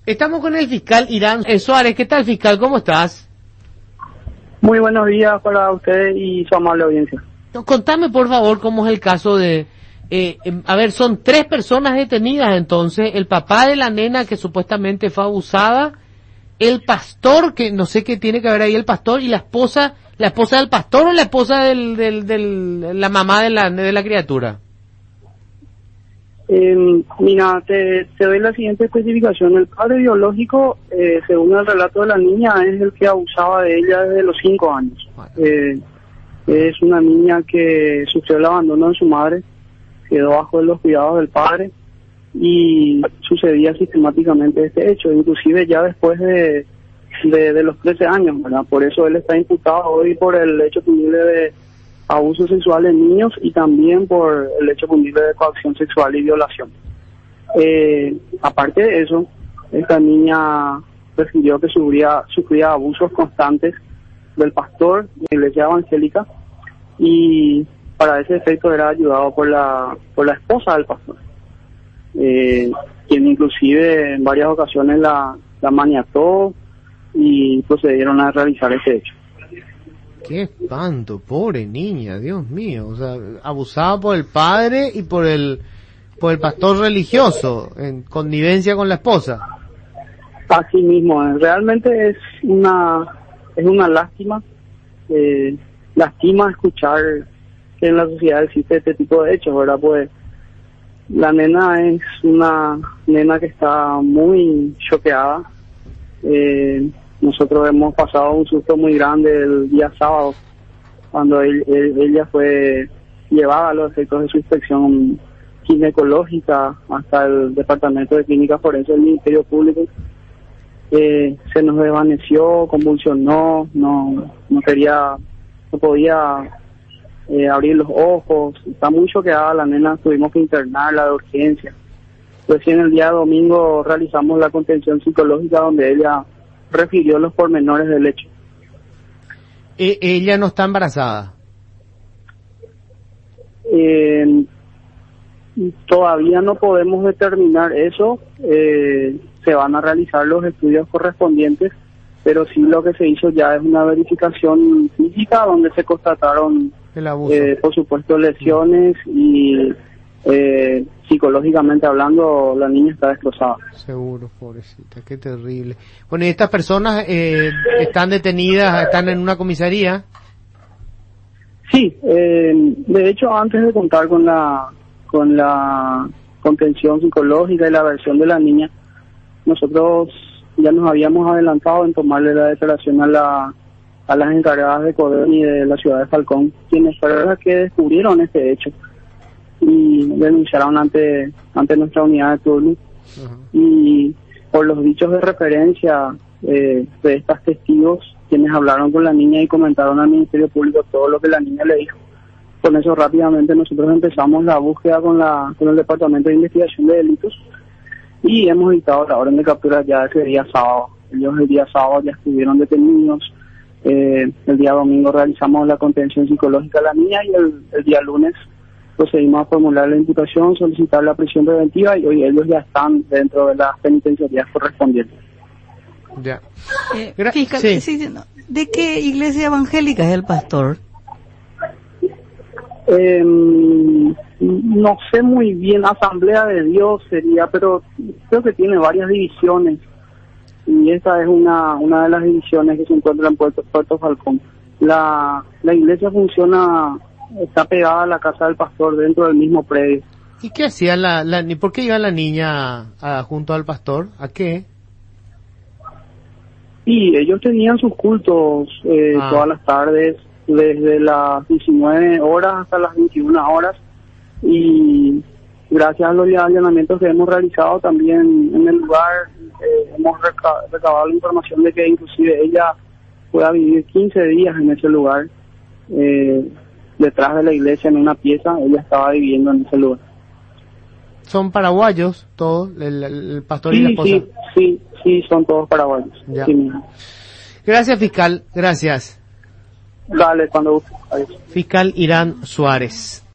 Estamos con el fiscal Irán Suárez. ¿Qué tal, fiscal? ¿Cómo estás? Muy buenos días para usted y su amable audiencia. Contame, por favor, cómo es el caso de... son 3 personas detenidas, entonces. El papá de la nena que supuestamente fue abusada, el pastor, que no sé qué tiene que ver ahí el pastor, y la esposa del pastor o la esposa la mamá de la criatura. Mira, te doy la siguiente especificación. El padre biológico, según el relato de la niña, es el que abusaba de ella desde los 5 años. Es una niña que sufrió el abandono de su madre, quedó bajo los cuidados del padre y sucedía sistemáticamente este hecho, inclusive ya después de los 13 años, ¿verdad? Por eso él está imputado hoy por el hecho punible de abuso sexual en niños y también por el hecho punible de coacción sexual y violación. Aparte de eso, esta niña refirió que sufría abusos constantes del pastor de la iglesia evangélica y para ese efecto era ayudado por la esposa del pastor, quien inclusive en varias ocasiones la maniató y procedieron a realizar ese hecho. Qué espanto, pobre niña, Dios mío, o sea, abusada por el padre y por el pastor religioso, en connivencia con la esposa. Así mismo, realmente es una lástima, lastima escuchar que en la sociedad existe este tipo de hechos, ¿verdad? Pues la nena es una nena que está muy choqueada. Nosotros hemos pasado un susto muy grande el día sábado, cuando ella fue llevada a los efectos de su inspección ginecológica hasta el Departamento de Clínica Forense del Ministerio Público. Se nos desvaneció, convulsionó, no podía abrir los ojos, está muy choqueada la nena, tuvimos que internarla de urgencia. Recién el día domingo realizamos la contención psicológica donde ella refirió los pormenores del hecho. Ella no está embarazada. Todavía no podemos determinar eso, se van a realizar los estudios correspondientes, pero sí lo que se hizo ya es una verificación física donde se constataron el abuso. Por supuesto lesiones y psicológicamente hablando la niña está destrozada. Seguro, pobrecita, qué terrible. Bueno, ¿y estas personas están detenidas, están en una comisaría? Sí, de hecho antes de contar con la contención psicológica y la versión de la niña, nosotros ya nos habíamos adelantado en tomarle la declaración a las encargadas de Codén y de la ciudad de Falcón, quienes fueron las que descubrieron este hecho y denunciaron ante nuestra unidad de turno. Uh-huh. Y por los dichos de referencia de estas testigos, quienes hablaron con la niña y comentaron al Ministerio Público todo lo que la niña le dijo, con eso rápidamente nosotros empezamos la búsqueda con el Departamento de Investigación de Delitos y hemos dictado la orden de captura ya ese día sábado. Ellos el día sábado ya estuvieron detenidos. El día domingo realizamos la contención psicológica a la niña y el día lunes procedimos a formular la imputación, solicitar la prisión preventiva y hoy ellos ya están dentro de las penitenciarías correspondientes. Ya. Fiscal, sí. ¿De qué iglesia evangélica es el pastor? No sé muy bien, Asamblea de Dios sería, pero creo que tiene varias divisiones y esta es una de las divisiones que se encuentra en Puerto Falcón. La iglesia está pegada a la casa del pastor dentro del mismo predio. ¿Y qué hacía por qué iba la niña junto al pastor? ¿A qué? Sí, ellos tenían sus cultos todas las tardes, desde las 19 horas hasta las 21 horas, y gracias a los allanamientos que hemos realizado también en el lugar, hemos recabado la información de que inclusive ella pueda vivir 15 días en ese lugar, detrás de la iglesia en una pieza, ella estaba viviendo en ese lugar. ¿Son paraguayos todos, el pastor y la esposa? Sí, son todos paraguayos. Ya. Sí. Gracias, fiscal, gracias. Dale, cuando guste. Fiscal Irán Suárez.